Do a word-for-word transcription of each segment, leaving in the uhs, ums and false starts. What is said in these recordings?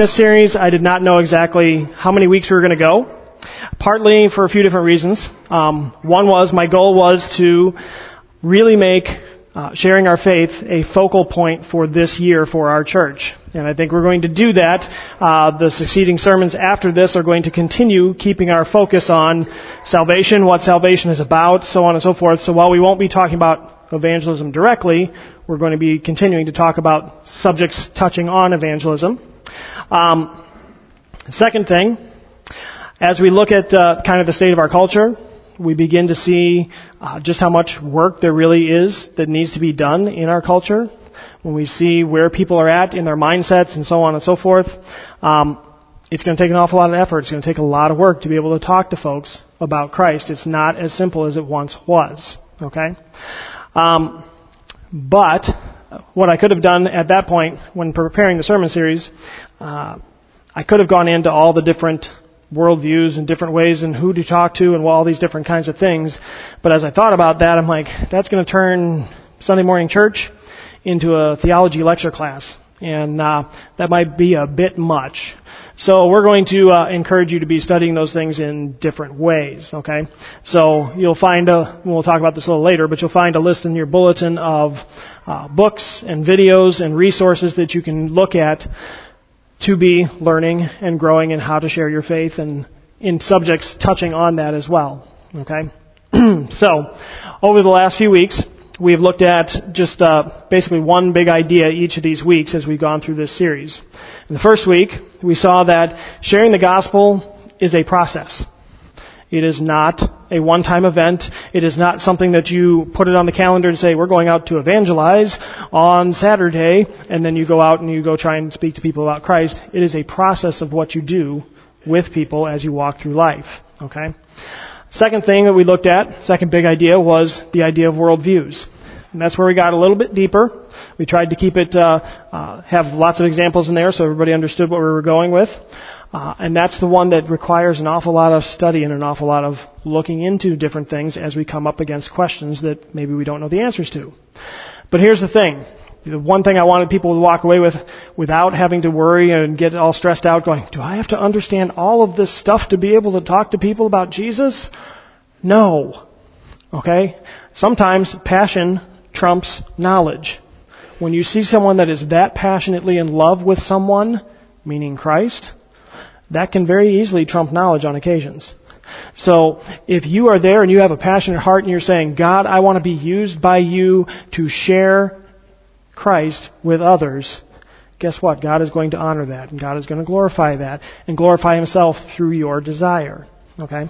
This series, I did not know exactly how many weeks we were going to go, partly for a few different reasons. Um, one was, my goal was to really make uh, sharing our faith a focal point for this year for our church. And I think we're going to do that. Uh, the succeeding sermons after this are going to continue keeping our focus on salvation, what salvation is about, so on and so forth. So while we won't be talking about evangelism directly, we're going to be continuing to talk about subjects touching on evangelism. Um, second thing, as we look at uh, kind of the state of our culture, we begin to see uh, just how much work there really is that needs to be done in our culture. When we see where people are at in their mindsets and so on and so forth, um, it's going to take an awful lot of effort. It's going to take a lot of work to be able to talk to folks about Christ. It's not as simple as it once was. Okay? Um, but what I could have done at that point when preparing the sermon series, uh, I could have gone into all the different worldviews and different ways and who to talk to and all these different kinds of things. But as I thought about that, I'm like, that's going to turn Sunday morning church into a theology lecture class. And uh, that might be a bit much. So we're going to uh, encourage you to be studying those things in different ways, okay? So you'll find, a, we'll talk about this a little later, but you'll find a list in your bulletin of uh, books and videos and resources that you can look at to be learning and growing in how to share your faith and in subjects touching on that as well, okay? So over the last few weeks, we've looked at just uh, basically one big idea each of these weeks as we've gone through this series. In the first week, we saw that sharing the gospel is a process. It is not a one-time event. It is not something that you put it on the calendar and say, we're going out to evangelize on Saturday, and then you go out and you go try and speak to people about Christ. It is a process of what you do with people as you walk through life. Okay? Second thing that we looked at, second big idea, was the idea of worldviews. And that's where we got a little bit deeper. We tried to keep it, uh, uh, have lots of examples in there so everybody understood what we were going with. Uh, and that's the one that requires an awful lot of study and an awful lot of looking into different things as we come up against questions that maybe we don't know the answers to. But here's the thing. The one thing I wanted people to walk away with without having to worry and get all stressed out going, do I have to understand all of this stuff to be able to talk to people about Jesus? No. Okay? Sometimes passion trumps knowledge. When you see someone that is that passionately in love with someone, meaning Christ, that can very easily trump knowledge on occasions. So if you are there and you have a passionate heart and you're saying, God, I want to be used by you to share Christ with others, guess what? God is going to honor that, and God is going to glorify that and glorify Himself through your desire. Okay?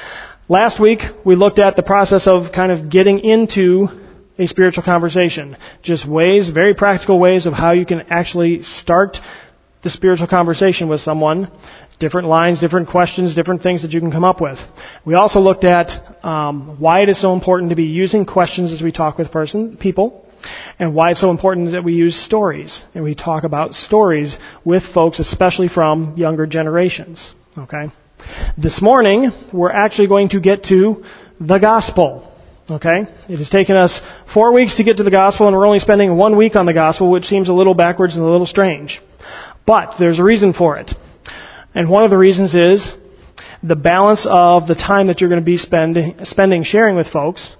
Last week, we looked at the process of kind of getting into a spiritual conversation. Just ways, very practical ways of how you can actually start the spiritual conversation with someone. Different lines, different questions, different things that you can come up with. We also looked at um, why it is so important to be using questions as we talk with person people, and why it's so important that we use stories. And we talk about stories with folks, especially from younger generations. Okay? This morning, we're actually going to get to the gospel. Okay? It has taken us four weeks to get to the gospel, and we're only spending one week on the gospel, which seems a little backwards and a little strange. But there's a reason for it. And one of the reasons is the balance of the time that you're going to be spending, spending sharing with folks.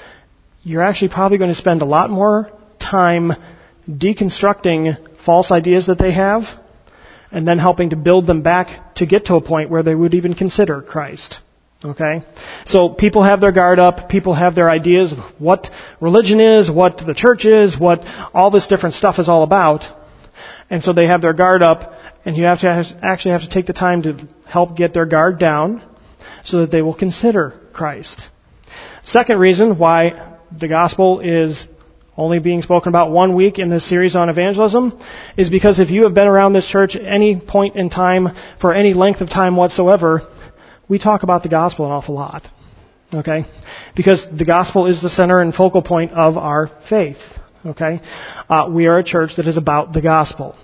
You're actually probably going to spend a lot more time deconstructing false ideas that they have and then helping to build them back to get to a point where they would even consider Christ. Okay? So people have their guard up. People have their ideas of what religion is, what the church is, what all this different stuff is all about. And so they have their guard up, and you have to actually have to take the time to help get their guard down so that they will consider Christ. Second reason why the gospel is only being spoken about one week in this series on evangelism is because if you have been around this church at any point in time for any length of time whatsoever, we talk about the gospel an awful lot. Okay? Because the gospel is the center and focal point of our faith. Okay? Uh, we are a church that is about the gospel.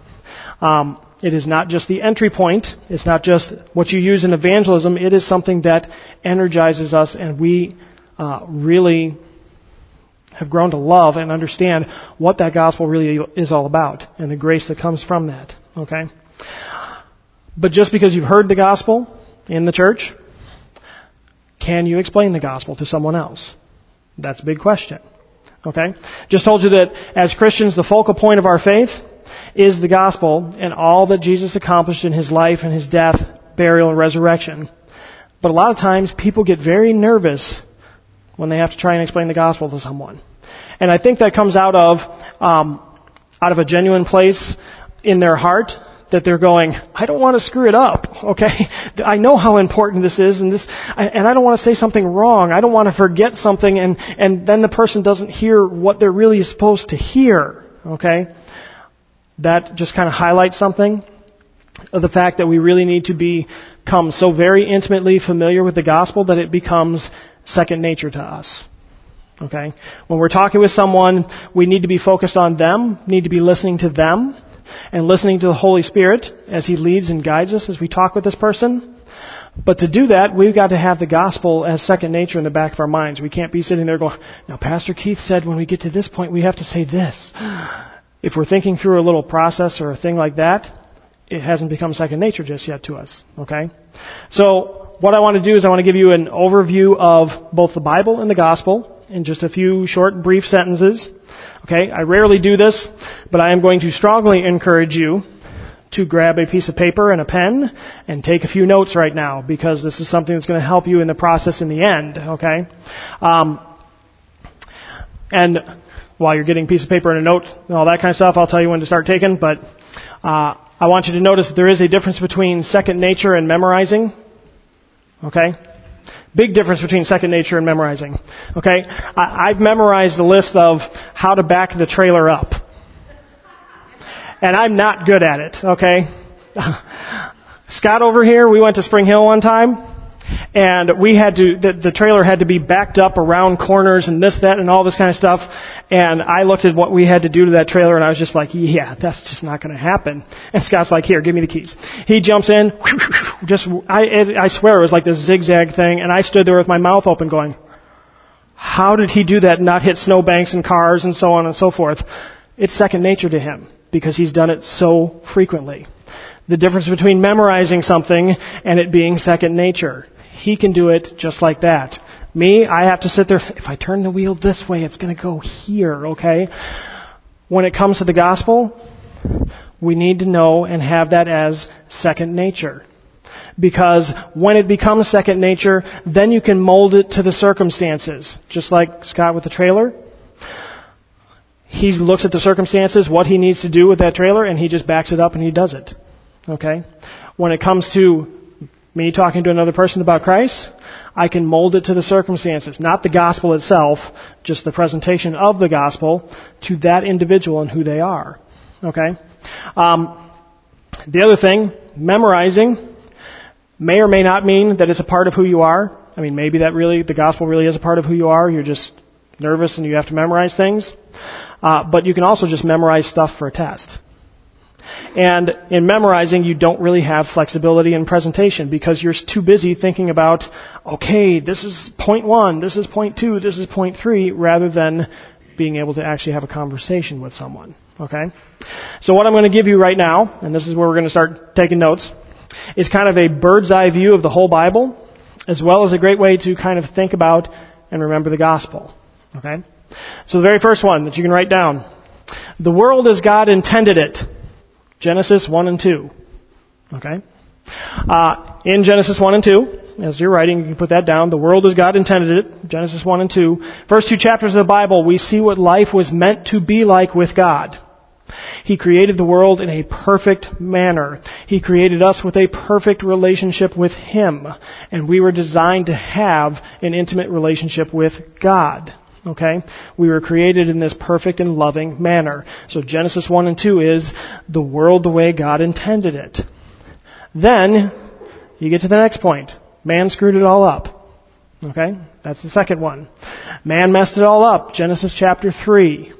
Um, it is not just the entry point. It's not just what you use in evangelism. It is something that energizes us, and we uh, really have grown to love and understand what that gospel really is all about and the grace that comes from that. Okay? But just because you've heard the gospel in the church, can you explain the gospel to someone else? That's a big question. Okay? Just told you that as Christians, the focal point of our faith is the gospel and all that Jesus accomplished in His life and His death, burial, and resurrection. But a lot of times people get very nervous when they have to try and explain the gospel to someone. And I think that comes out of um, out of a genuine place in their heart that they're going, I don't want to screw it up, okay? I know how important this is, and this, and I don't want to say something wrong. I don't want to forget something, and, and then the person doesn't hear what they're really supposed to hear, okay? That just kind of highlights something of the fact that we really need to become so very intimately familiar with the gospel that it becomes second nature to us. Okay? When we're talking with someone, we need to be focused on them, need to be listening to them, and listening to the Holy Spirit as He leads and guides us as we talk with this person. But to do that, we've got to have the gospel as second nature in the back of our minds. We can't be sitting there going, now Pastor Keith said when we get to this point we have to say this. If we're thinking through a little process or a thing like that, it hasn't become second nature just yet to us. Okay? So what I want to do is I want to give you an overview of both the Bible and the gospel in just a few short, brief sentences. Okay? I rarely do this, but I am going to strongly encourage you to grab a piece of paper and a pen and take a few notes right now, because this is something that's going to help you in the process in the end. Okay? Um, and while you're getting a piece of paper and a note and all that kind of stuff, I'll tell you when to start taking, but uh, I want you to notice that there is a difference between second nature and memorizing. Okay? Big difference between second nature and memorizing. Okay? I, I've memorized a list of how to back the trailer up. And I'm not good at it, okay? Scott over here, we went to Spring Hill one time, and we had to, the, the trailer had to be backed up around corners and this, that, and all this kind of stuff. And I looked at what we had to do to that trailer, and I was just like, yeah, that's just not going to happen. And Scott's like, here, give me the keys. He jumps in, just, I, I swear it was like this zigzag thing, and I stood there with my mouth open going, how did he do that and not hit snowbanks and cars and so on and so forth? It's second nature to him, because he's done it so frequently. The difference between memorizing something and it being second nature. He can do it just like that. Me, I have to sit there, if I turn the wheel this way, it's going to go here, okay? When it comes to the gospel, we need to know and have that as second nature. Because when it becomes second nature, then you can mold it to the circumstances. Just like Scott with the trailer. He looks at the circumstances, what he needs to do with that trailer, and he just backs it up and he does it. Okay? When it comes to me talking to another person about Christ, I can mold it to the circumstances. Not the gospel itself, just the presentation of the gospel to that individual and who they are. Okay? Um, the other thing, memorizing may or may not mean that it's a part of who you are. I mean, maybe that really, the gospel really is a part of who you are. You're just nervous and you have to memorize things. Uh, but you can also just memorize stuff for a test. And in memorizing, you don't really have flexibility in presentation because you're too busy thinking about, okay, this is point one, this is point two, this is point three, rather than being able to actually have a conversation with someone. Okay? So what I'm going to give you right now, and this is where we're going to start taking notes, is kind of a bird's eye view of the whole Bible, as well as a great way to kind of think about and remember the gospel. Okay? So the very first one that you can write down. The world as God intended it. Genesis one and two. Okay? Uh, in Genesis one and two, as you're writing, you can put that down. The world as God intended it. Genesis one and two. First two chapters of the Bible, we see what life was meant to be like with God. He created the world in a perfect manner. He created us with a perfect relationship with Him. And we were designed to have an intimate relationship with God. Okay? We were created in this perfect and loving manner. So Genesis one and two is the world the way God intended it. Then, you get to the next point. Man screwed it all up. Okay? That's the second one. Man messed it all up. Genesis chapter three.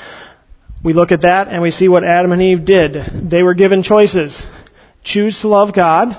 We look at that and we see what Adam and Eve did. They were given choices. Choose to love God,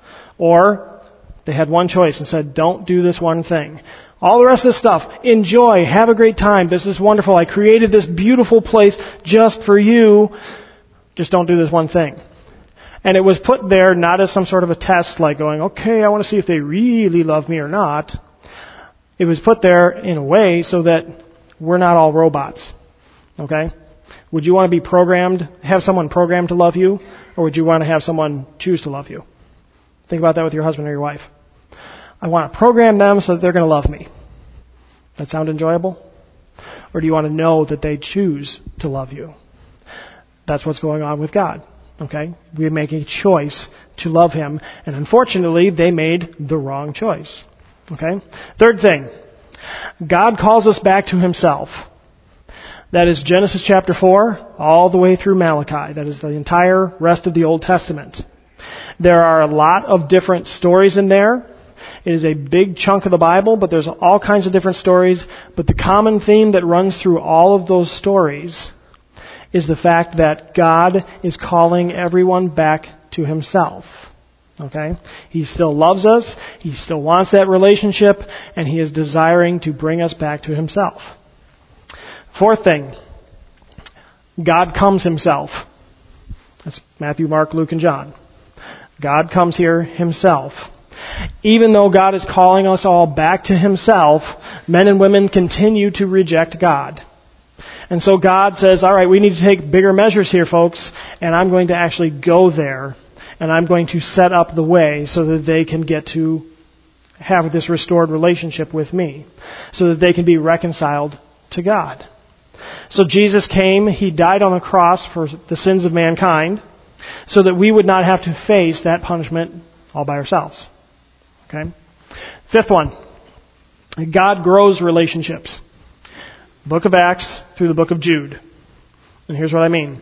or they had one choice and said, don't do this one thing. All the rest of this stuff, enjoy, have a great time. This is wonderful. I created this beautiful place just for you. Just don't do this one thing. And it was put there not as some sort of a test, like going, okay, I want to see if they really love me or not. It was put there in a way so that we're not all robots. Okay? Would you want to be programmed, have someone programmed to love you, or would you want to have someone choose to love you? Think about that with your husband or your wife. I want to program them so that they're going to love me. That sound enjoyable? Or do you want to know that they choose to love you? That's what's going on with God. Okay? We're making a choice to love Him, and unfortunately, they made the wrong choice. Okay? Third thing, God calls us back to Himself. That is Genesis chapter four, all the way through Malachi. That is the entire rest of the Old Testament. There are a lot of different stories in there. It is a big chunk of the Bible, but there's all kinds of different stories. But the common theme that runs through all of those stories is the fact that God is calling everyone back to Himself. Okay? He still loves us, He still wants that relationship, and He is desiring to bring us back to Himself. Fourth thing, God comes Himself. That's Matthew, Mark, Luke, and John. God comes here Himself. Even though God is calling us all back to Himself, men and women continue to reject God. And so God says, all right, we need to take bigger measures here, folks, and I'm going to actually go there, and I'm going to set up the way so that they can get to have this restored relationship with me, so that they can be reconciled to God. So Jesus came, He died on the cross for the sins of mankind, so that we would not have to face that punishment all by ourselves. Okay? Fifth one, God grows relationships. Book of Acts through the book of Jude. And here's what I mean.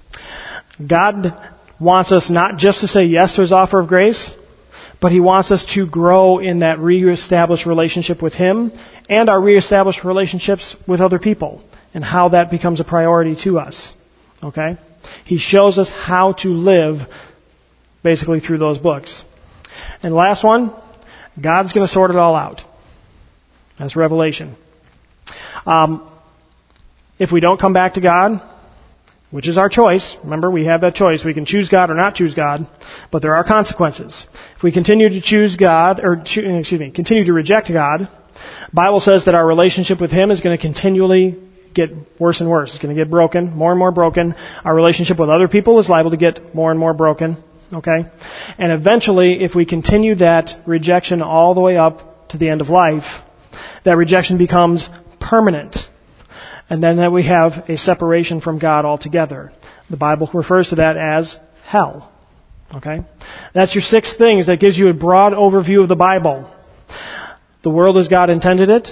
God wants us not just to say yes to His offer of grace, but He wants us to grow in that reestablished relationship with Him and our reestablished relationships with other people and how that becomes a priority to us. Okay? He shows us how to live basically through those books. And last one, God's going to sort it all out. That's Revelation. Um, if we don't come back to God, which is our choice, remember we have that choice. We can choose God or not choose God, but there are consequences. If we continue to choose God, or excuse me, continue to reject God, the Bible says that our relationship with Him is going to continually get worse and worse. It's going to get broken, more and more broken. Our relationship with other people is liable to get more and more broken. Okay? And eventually, if we continue that rejection all the way up to the end of life, that rejection becomes permanent. And then that we have a separation from God altogether. The Bible refers to that as hell. Okay? That's your six things. That gives you a broad overview of the Bible. The world as God intended it.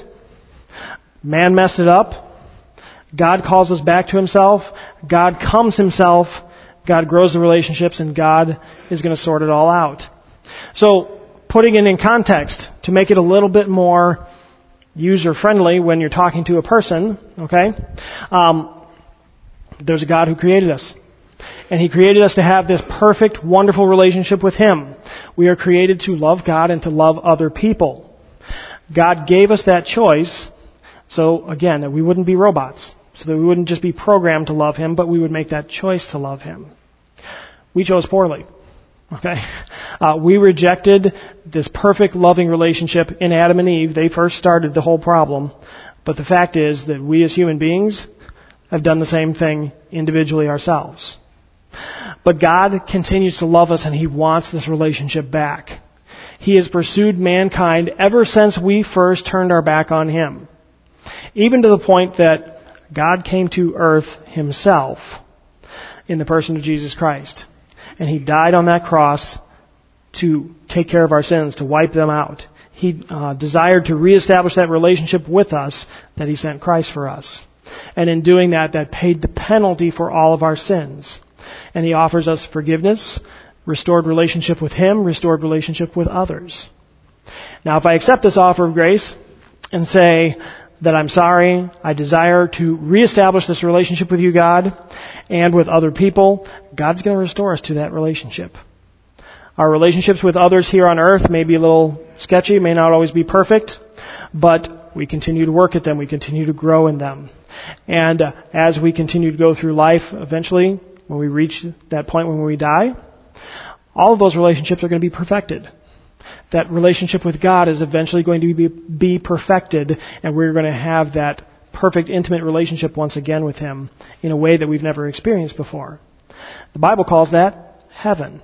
Man messed it up. God calls us back to Himself. God comes Himself. God grows the relationships, and God is going to sort it all out. So, putting it in context to make it a little bit more user-friendly when you're talking to a person, okay? Um, there's a God who created us. And He created us to have this perfect, wonderful relationship with Him. We are created to love God and to love other people. God gave us that choice, so again, that we wouldn't be robots. So that we wouldn't just be programmed to love Him, but we would make that choice to love Him. We chose poorly. Okay? Uh, we rejected this perfect, loving relationship in Adam and Eve. They first started the whole problem. But the fact is that we as human beings have done the same thing individually ourselves. But God continues to love us, and He wants this relationship back. He has pursued mankind ever since we first turned our back on Him. Even to the point that God came to earth Himself in the person of Jesus Christ. And He died on that cross to take care of our sins, to wipe them out. He uh, desired to reestablish that relationship with us, that He sent Christ for us. And in doing that, that paid the penalty for all of our sins. And He offers us forgiveness, restored relationship with Him, restored relationship with others. Now, if I accept this offer of grace and say that I'm sorry, I desire to reestablish this relationship with you, God, and with other people, God's going to restore us to that relationship. Our relationships with others here on earth may be a little sketchy, may not always be perfect, but we continue to work at them, we continue to grow in them. And uh, as we continue to go through life, eventually, when we reach that point when we die, all of those relationships are going to be perfected. That relationship with God is eventually going to be, be perfected, and we're going to have that perfect, intimate relationship once again with Him in a way that we've never experienced before. The Bible calls that heaven.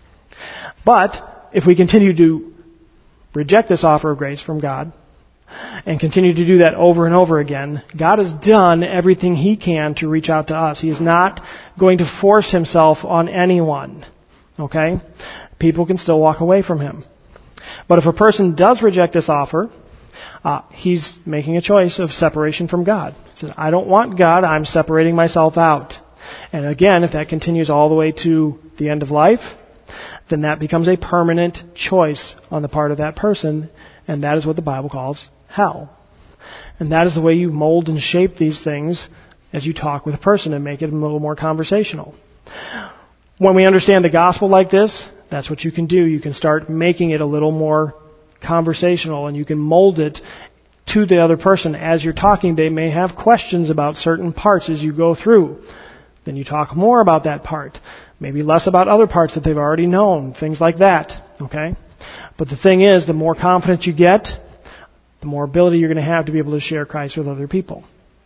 But if we continue to reject this offer of grace from God and continue to do that over and over again, God has done everything He can to reach out to us. He is not going to force Himself on anyone. Okay? People can still walk away from Him. But if a person does reject this offer, uh, he's making a choice of separation from God. He says, I don't want God, I'm separating myself out. And again, if that continues all the way to the end of life, then that becomes a permanent choice on the part of that person, and that is what the Bible calls hell. And that is the way you mold and shape these things as you talk with a person and make it a little more conversational. When we understand the gospel like this, that's what you can do. You can start making it a little more conversational, and you can mold it to the other person. As you're talking, they may have questions about certain parts as you go through. Then you talk more about that part. Maybe less about other parts that they've already known. Things like that. Okay? But the thing is, the more confident you get, the more ability you're going to have to be able to share Christ with other people.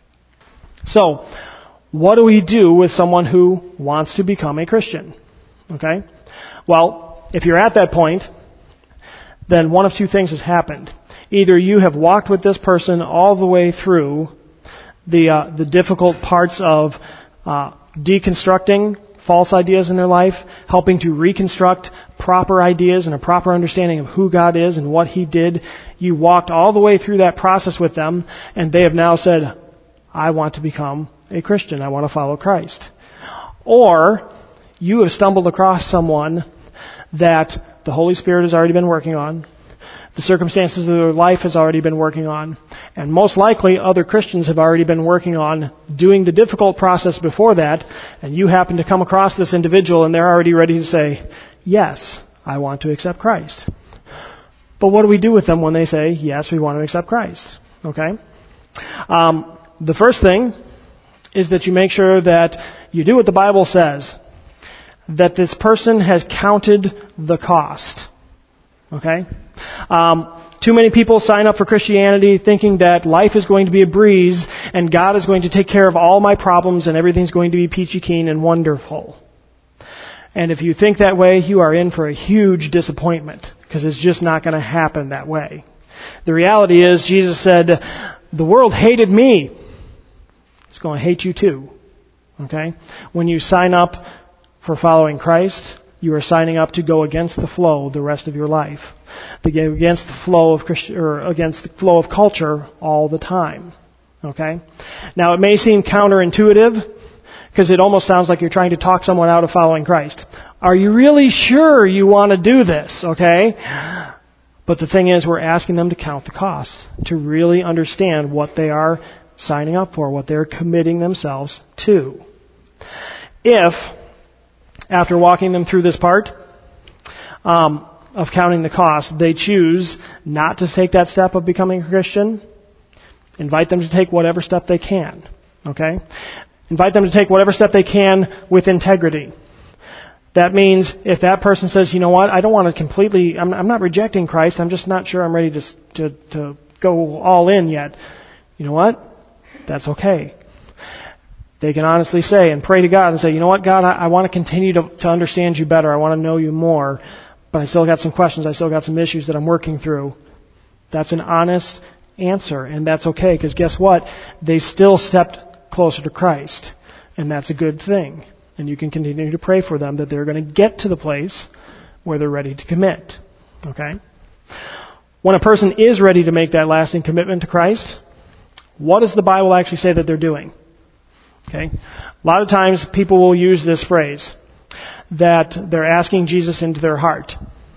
So, what do we do with someone who wants to become a Christian? Okay? Well, if you're at that point, then one of two things has happened. Either you have walked with this person all the way through the uh, the difficult parts of uh, deconstructing false ideas in their life, helping to reconstruct proper ideas and a proper understanding of who God is and what He did. You walked all the way through that process with them, and they have now said, I want to become a Christian. I want to follow Christ. Or you have stumbled across someone that the Holy Spirit has already been working on, the circumstances of their life has already been working on, and most likely other Christians have already been working on doing the difficult process before that, and you happen to come across this individual and they're already ready to say, yes, I want to accept Christ. But what do we do with them when they say, yes, we want to accept Christ? Okay? Um, the first thing is that you make sure that you do what the Bible says, that this person has counted the cost. Okay? Um, too many people sign up for Christianity thinking that life is going to be a breeze and God is going to take care of all my problems and everything's going to be peachy keen and wonderful. And if you think that way, you are in for a huge disappointment because it's just not going to happen that way. The reality is, Jesus said, the world hated me. It's going to hate you too. Okay? When you sign up for following Christ, you are signing up to go against the flow the rest of your life. To go against the flow of Christi- or against the flow of culture all the time. Okay? Now it may seem counterintuitive because it almost sounds like you're trying to talk someone out of following Christ. Are you really sure you want to do this? Okay? But the thing is, we're asking them to count the cost, to really understand what they are signing up for, what they're committing themselves to. If, after walking them through this part um, of counting the cost, they choose not to take that step of becoming a Christian, invite them to take whatever step they can. Okay? Invite them to take whatever step they can with integrity. That means if that person says, you know what, I don't want to completely, I'm, I'm not rejecting Christ, I'm just not sure I'm ready to, to, to go all in yet. You know what? That's okay. They can honestly say and pray to God and say, you know what, God, I, I want to continue to, to understand you better. I want to know you more. But I still got some questions. I still got some issues that I'm working through. That's an honest answer. And that's okay, because guess what? They still stepped closer to Christ. And that's a good thing. And you can continue to pray for them that they're going to get to the place where they're ready to commit. Okay? When a person is ready to make that lasting commitment to Christ, what does the Bible actually say that they're doing? Okay? A lot of times people will use this phrase, that they're asking Jesus into their heart.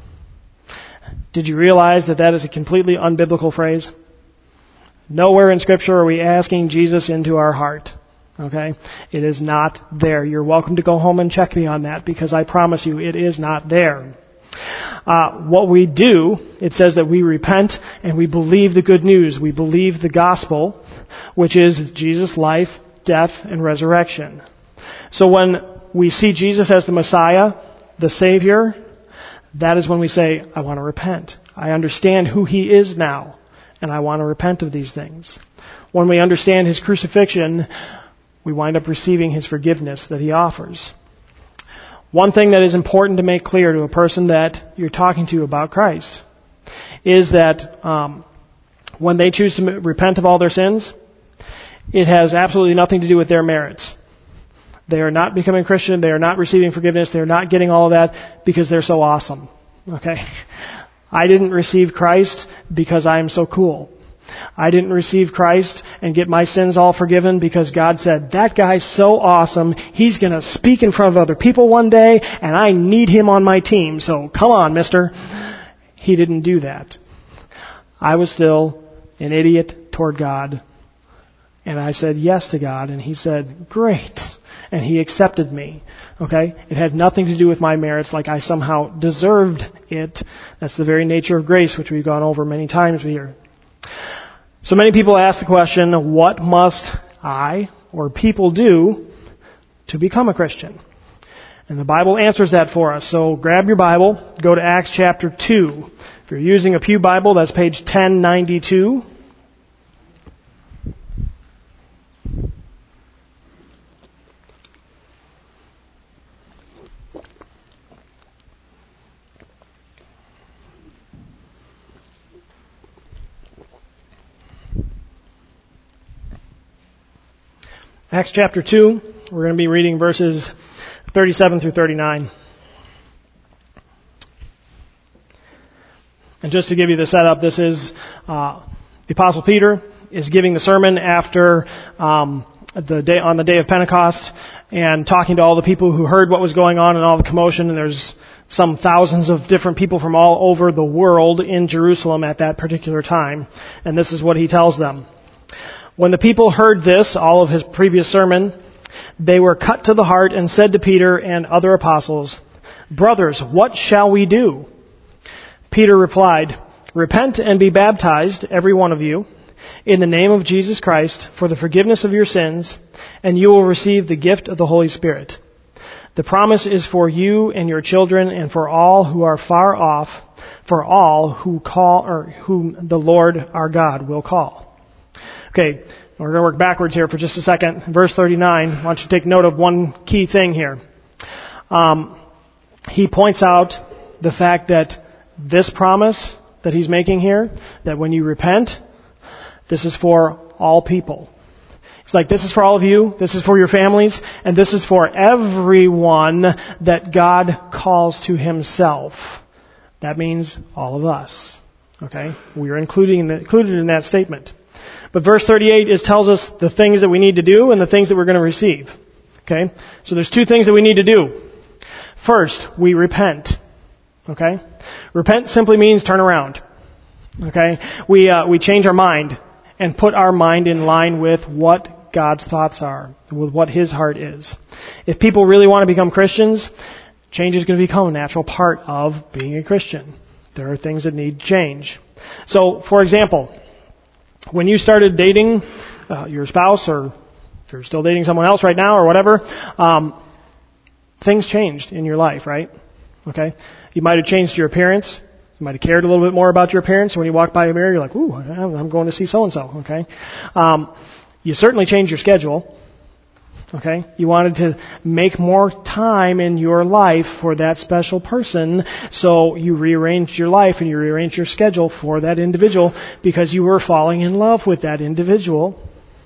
Did you realize that that is a completely unbiblical phrase? Nowhere in Scripture are we asking Jesus into our heart. Okay? It is not there. You're welcome to go home and check me on that, because I promise you it is not there. Uh, what we do, it says that we repent and we believe the good news. We believe the gospel, which is Jesus' life, death, and resurrection. So when we see Jesus as the Messiah, the Savior, that is when we say, I want to repent. I understand who He is now, and I want to repent of these things. When we understand His crucifixion, we wind up receiving His forgiveness that He offers. One thing that is important to make clear to a person that you're talking to about Christ is that um, when they choose to repent of all their sins, it has absolutely nothing to do with their merits. They are not becoming Christian. They are not receiving forgiveness. They are not getting all of that because they're so awesome. Okay? I didn't receive Christ because I am so cool. I didn't receive Christ and get my sins all forgiven because God said, that guy's so awesome, he's going to speak in front of other people one day, and I need him on my team, so come on, mister. He didn't do that. I was still an idiot toward God, and I said yes to God, and He said, great, and He accepted me. Okay? It had nothing to do with my merits, like I somehow deserved it. That's the very nature of grace, which we've gone over many times here. So many people ask the question, what must I or people do to become a Christian? And the Bible answers that for us. So grab your Bible, go to Acts chapter two. If you're using a Pew Bible, that's page ten ninety-two. Acts chapter two, we're going to be reading verses thirty-seven through thirty-nine. And just to give you the setup, this is uh, the Apostle Peter is giving the sermon after um, the day on the day of Pentecost and talking to all the people who heard what was going on and all the commotion. And there's some thousands of different people from all over the world in Jerusalem at that particular time. And this is what he tells them. When the people heard this, all of his previous sermon, they were cut to the heart and said to Peter and other apostles, brothers, what shall we do? Peter replied, repent and be baptized, every one of you, in the name of Jesus Christ for the forgiveness of your sins, and you will receive the gift of the Holy Spirit. The promise is for you and your children and for all who are far off, for all who call or whom the Lord our God will call. Okay, we're going to work backwards here for just a second. Verse thirty-nine, I want you to take note of one key thing here. Um, he points out the fact that this promise that he's making here, that when you repent, this is for all people. It's like, this is for all of you, this is for your families, and this is for everyone that God calls to Himself. That means all of us. Okay? We are including in the, included in that statement. But verse thirty-eight is tells us the things that we need to do and the things that we're going to receive. Okay? So there's two things that we need to do. First, we repent. Okay? Repent simply means turn around. Okay? We uh, we change our mind and put our mind in line with what God's thoughts are, with what His heart is. If people really want to become Christians, change is going to become a natural part of being a Christian. There are things that need change. So, for example, when you started dating uh, your spouse, or if you're still dating someone else right now or whatever, um, things changed in your life, right? Okay? You might have changed your appearance. You might have cared a little bit more about your appearance. When you walk by a mirror, you're like, ooh, I'm going to see so-and-so, okay? Um, you certainly changed your schedule, okay? You wanted to make more time in your life for that special person, so you rearranged your life and you rearranged your schedule for that individual because you were falling in love with that individual.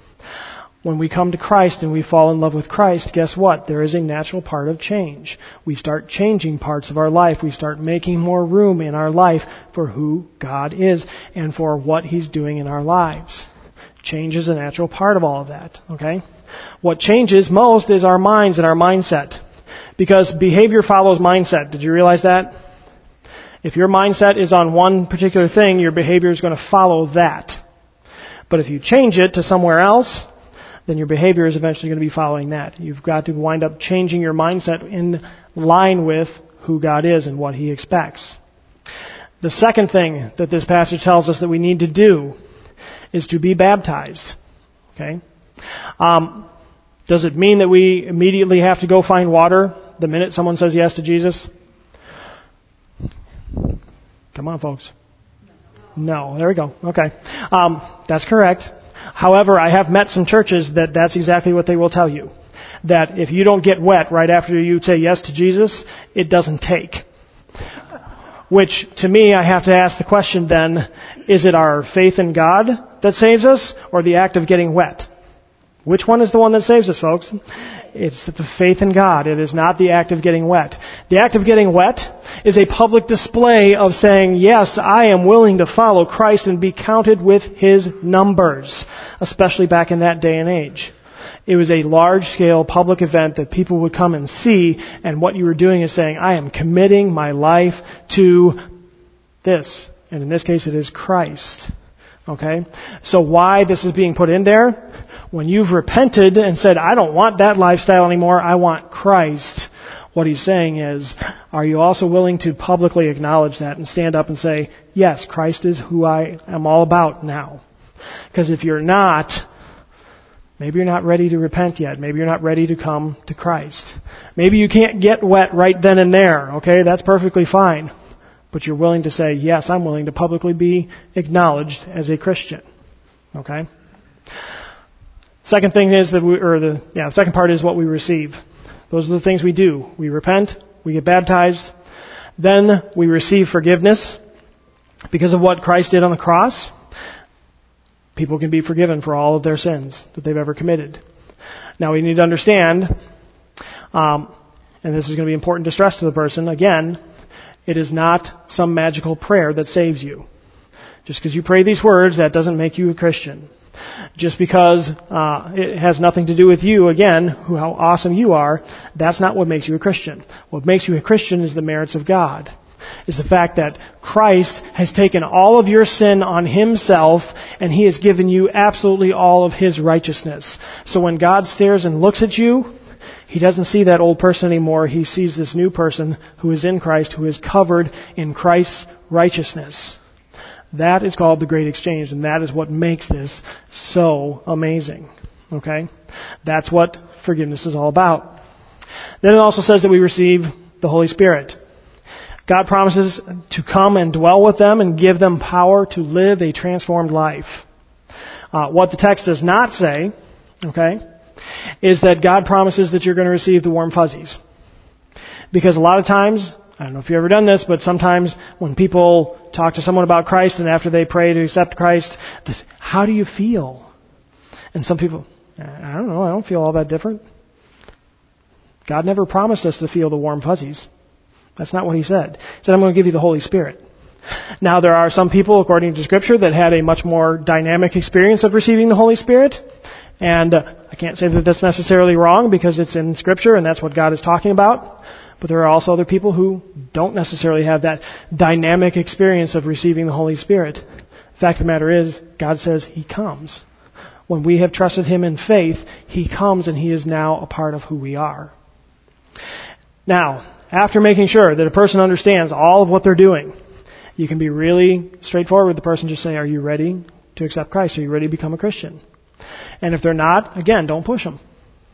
When we come to Christ and we fall in love with Christ, guess what? There is a natural part of change. We start changing parts of our life. We start making more room in our life for who God is and for what He's doing in our lives. Change is a natural part of all of that, okay? What changes most is our minds and our mindset. Because behavior follows mindset. Did you realize that? If your mindset is on one particular thing, your behavior is going to follow that. But if you change it to somewhere else, then your behavior is eventually going to be following that. You've got to wind up changing your mindset in line with who God is and what He expects. The second thing that this passage tells us that we need to do is to be baptized. Okay? Um, does it mean that we immediately have to go find water the minute someone says yes to Jesus? Come on, folks. No. There we go. Okay. Um, that's correct. However, I have met some churches that that's exactly what they will tell you. That if you don't get wet right after you say yes to Jesus, it doesn't take. Which, to me, I have to ask the question then, is it our faith in God that saves us, or the act of getting wet? Which one is the one that saves us, folks? It's the faith in God. It is not the act of getting wet. The act of getting wet is a public display of saying, yes, I am willing to follow Christ and be counted with His numbers, especially back in that day and age. It was a large-scale public event that people would come and see, and what you were doing is saying, I am committing my life to this. And in this case, it is Christ. Okay? So why this is being put in there? When you've repented and said, I don't want that lifestyle anymore, I want Christ, what he's saying is, are you also willing to publicly acknowledge that and stand up and say, yes, Christ is who I am all about now? Because if you're not, maybe you're not ready to repent yet. Maybe you're not ready to come to Christ. Maybe you can't get wet right then and there. Okay, that's perfectly fine. But you're willing to say, yes, I'm willing to publicly be acknowledged as a Christian. Okay? Second thing is that we, or the, yeah, the second part is what we receive. Those are the things we do. We repent, we get baptized, then we receive forgiveness because of what Christ did on the cross. People can be forgiven for all of their sins that they've ever committed. Now we need to understand, um, and this is going to be important to stress to the person, again, it is not some magical prayer that saves you. Just because you pray these words, that doesn't make you a Christian. Just because uh, it has nothing to do with you, again, who, how awesome you are, that's not what makes you a Christian. What makes you a Christian is the merits of God. Is the fact that Christ has taken all of your sin on Himself and He has given you absolutely all of His righteousness. So when God stares and looks at you, He doesn't see that old person anymore. He sees this new person who is in Christ, who is covered in Christ's righteousness. That is called the Great Exchange, and that is what makes this so amazing. Okay? That's what forgiveness is all about. Then it also says that we receive the Holy Spirit. God promises to come and dwell with them and give them power to live a transformed life. Uh, what the text does not say, okay, is that God promises that you're going to receive the warm fuzzies. Because a lot of times, I don't know if you've ever done this, but sometimes when people talk to someone about Christ and after they pray to accept Christ, this, how do you feel? And some people, I don't know, I don't feel all that different. God never promised us to feel the warm fuzzies. That's not what He said. He said, I'm going to give you the Holy Spirit. Now, there are some people, according to Scripture, that had a much more dynamic experience of receiving the Holy Spirit. And uh, I can't say that that's necessarily wrong because it's in Scripture and that's what God is talking about. But there are also other people who don't necessarily have that dynamic experience of receiving the Holy Spirit. The fact of the matter is, God says He comes. When we have trusted Him in faith, He comes and He is now a part of who we are. Now, after making sure that a person understands all of what they're doing, you can be really straightforward with the person. Just say, are you ready to accept Christ? Are you ready to become a Christian? And if they're not, again, don't push them.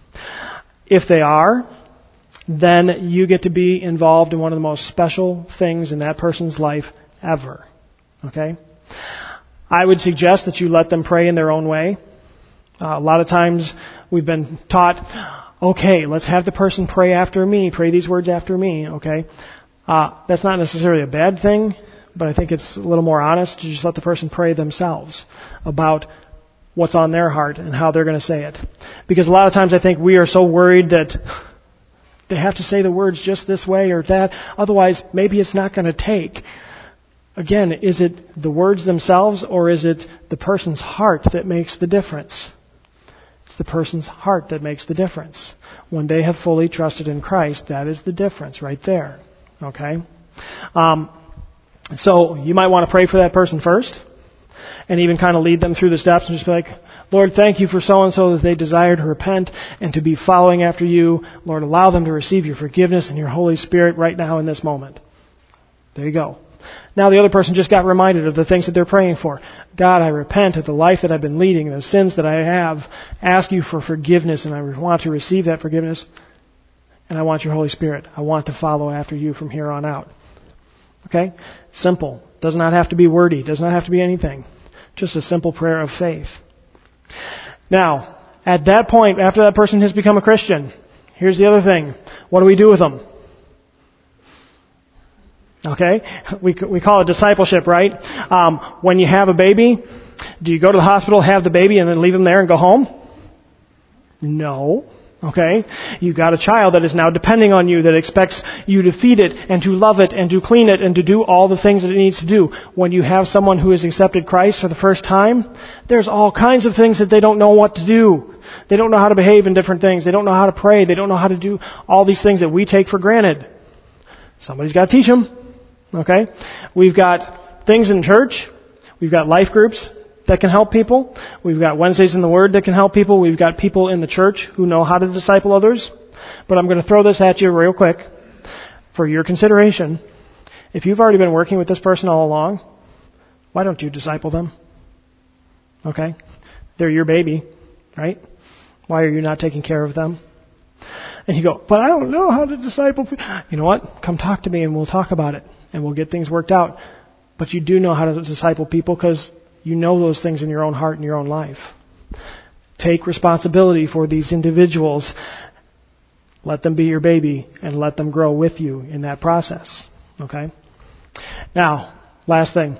If they are, then you get to be involved in one of the most special things in that person's life ever. Okay? I would suggest that you let them pray in their own way. Uh, a lot of times we've been taught, okay, let's have the person pray after me, pray these words after me, okay? Uh, that's not necessarily a bad thing, but I think it's a little more honest to just let the person pray themselves about what's on their heart and how they're going to say it. Because a lot of times I think we are so worried that they have to say the words just this way or that. Otherwise, maybe it's not going to take. Again, is it the words themselves or is it the person's heart that makes the difference? It's the person's heart that makes the difference. When they have fully trusted in Christ, that is the difference right there. Okay? Um, so you might want to pray for that person first and even kind of lead them through the steps and just be like, Lord, thank you for so-and-so that they desire to repent and to be following after you. Lord, allow them to receive your forgiveness and your Holy Spirit right now in this moment. There you go. Now the other person just got reminded of the things that they're praying for. God, I repent of the life that I've been leading, the sins that I have. Ask you for forgiveness, and I want to receive that forgiveness. And I want your Holy Spirit. I want to follow after you from here on out. Okay? Simple. Does not have to be wordy. Does not have to be anything. Just a simple prayer of faith. Now, at that point, after that person has become a Christian, here's the other thing. What do we do with them? Okay? We we call it discipleship, right? Um, when you have a baby, do you go to the hospital, have the baby, and then leave them there and go home? No. Okay? You've got a child that is now depending on you, that expects you to feed it and to love it and to clean it and to do all the things that it needs to do. When you have someone who has accepted Christ for the first time, there's all kinds of things that they don't know what to do. They don't know how to behave in different things. They don't know how to pray. They don't know how to do all these things that we take for granted. Somebody's got to teach them. Okay? We've got things in church. We've got life groups that can help people. We've got Wednesdays in the Word that can help people. We've got people in the church who know how to disciple others. But I'm going to throw this at you real quick for your consideration. If you've already been working with this person all along, why don't you disciple them? Okay? They're your baby, right? Why are you not taking care of them? And you go, but I don't know how to disciple people. You know what? Come talk to me and we'll talk about it. And we'll get things worked out. But you do know how to disciple people because you know those things in your own heart and your own life. Take responsibility for these individuals. Let them be your baby and let them grow with you in that process. Okay? Now, last thing.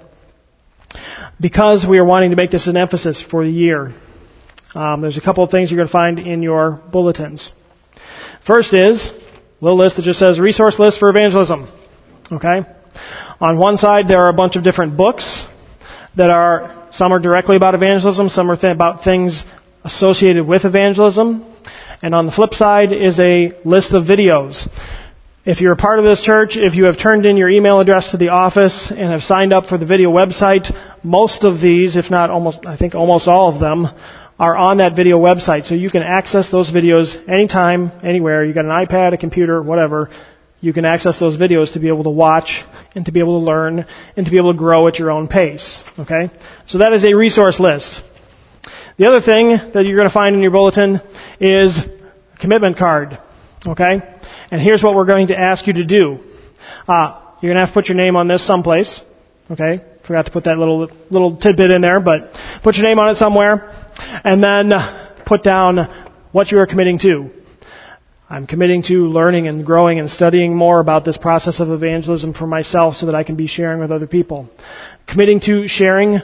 Because we are wanting to make this an emphasis for the year, um, there's a couple of things you're going to find in your bulletins. First is a little list that just says resource list for evangelism. Okay? On one side, there are a bunch of different books that are, some are directly about evangelism, some are th- about things associated with evangelism. And on the flip side is a list of videos. If you're a part of this church, if you have turned in your email address to the office and have signed up for the video website, most of these, if not almost, I think almost all of them, are on that video website. So you can access those videos anytime, anywhere. You've got an iPad, a computer, whatever. You can access those videos to be able to watch and to be able to learn and to be able to grow at your own pace. Okay? So that is a resource list. The other thing that you're going to find in your bulletin is a commitment card. Okay? And here's what we're going to ask you to do. Uh, you're going to have to put your name on this someplace. Okay? Forgot to put that little little tidbit in there, but put your name on it somewhere. And then put down what you are committing to. I'm committing to learning and growing and studying more about this process of evangelism for myself so that I can be sharing with other people. Committing to sharing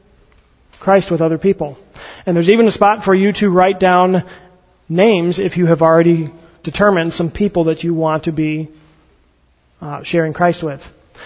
Christ with other people. And there's even a spot for you to write down names if you have already determined some people that you want to be uh, sharing Christ with.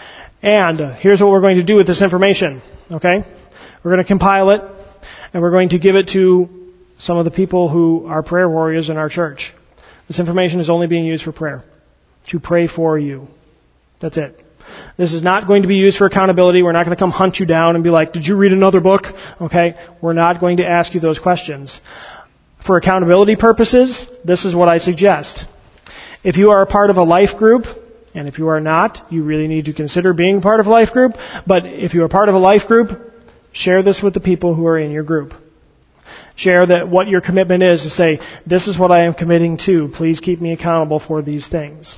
And uh, here's what we're going to do with this information. Okay? We're going to compile it, and we're going to give it to some of the people who are prayer warriors in our church. This information is only being used for prayer. To pray for you. That's it. This is not going to be used for accountability. We're not going to come hunt you down and be like, did you read another book? Okay? We're not going to ask you those questions. For accountability purposes, this is what I suggest. If you are a part of a life group, and if you are not, you really need to consider being part of a life group. But if you are part of a life group, share this with the people who are in your group. Share that what your commitment is to say, this is what I am committing to. Please keep me accountable for these things.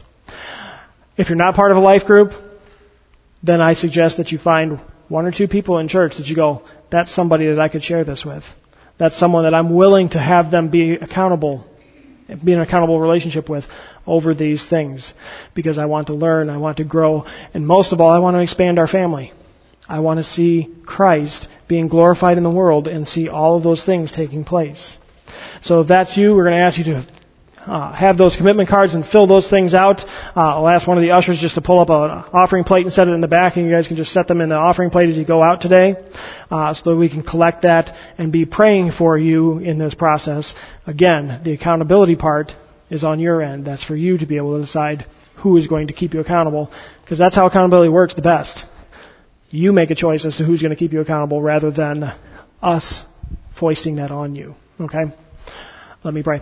If you're not part of a life group, then I suggest that you find one or two people in church that you go, that's somebody that I could share this with. That's someone that I'm willing to have them be accountable, be in an accountable relationship with over these things. Because I want to learn, I want to grow, and most of all, I want to expand our family. I want to see Christ being glorified in the world and see all of those things taking place. So if that's you, we're going to ask you to uh, have those commitment cards and fill those things out. Uh, I'll ask one of the ushers just to pull up an offering plate and set it in the back, and you guys can just set them in the offering plate as you go out today uh, so that we can collect that and be praying for you in this process. Again, the accountability part is on your end. That's for you to be able to decide who is going to keep you accountable, because that's how accountability works the best. You make a choice as to who's going to keep you accountable rather than us foisting that on you. Okay? Let me pray.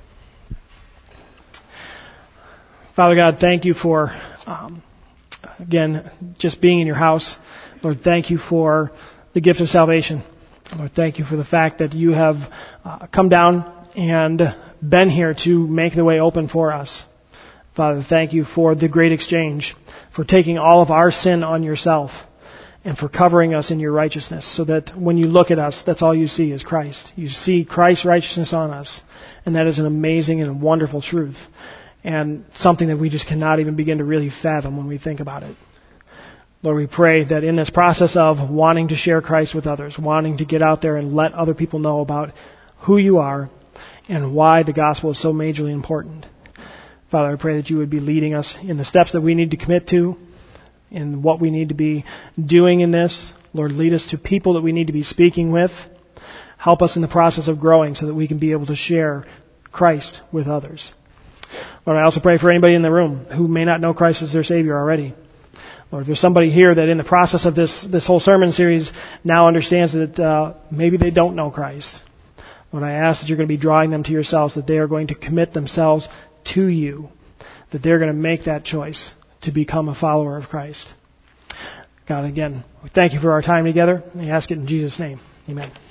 Father God, thank you for, um, again, just being in your house. Lord, thank you for the gift of salvation. Lord, thank you for the fact that you have uh, come down and been here to make the way open for us. Father, thank you for the great exchange, for taking all of our sin on yourself and for covering us in your righteousness so that when you look at us, that's all you see is Christ. You see Christ's righteousness on us, and that is an amazing and wonderful truth and something that we just cannot even begin to really fathom when we think about it. Lord, we pray that in this process of wanting to share Christ with others, wanting to get out there and let other people know about who you are and why the gospel is so majorly important, Father, I pray that you would be leading us in the steps that we need to commit to, in what we need to be doing in this. Lord, lead us to people that we need to be speaking with. Help us in the process of growing so that we can be able to share Christ with others. Lord, I also pray for anybody in the room who may not know Christ as their Savior already. Lord, if there's somebody here that in the process of this, this whole sermon series now understands that uh, maybe they don't know Christ, Lord, I ask that you're going to be drawing them to yourselves, that they are going to commit themselves to you, that they're going to make that choice to become a follower of Christ. God, again, we thank you for our time together. We ask it in Jesus' name. Amen.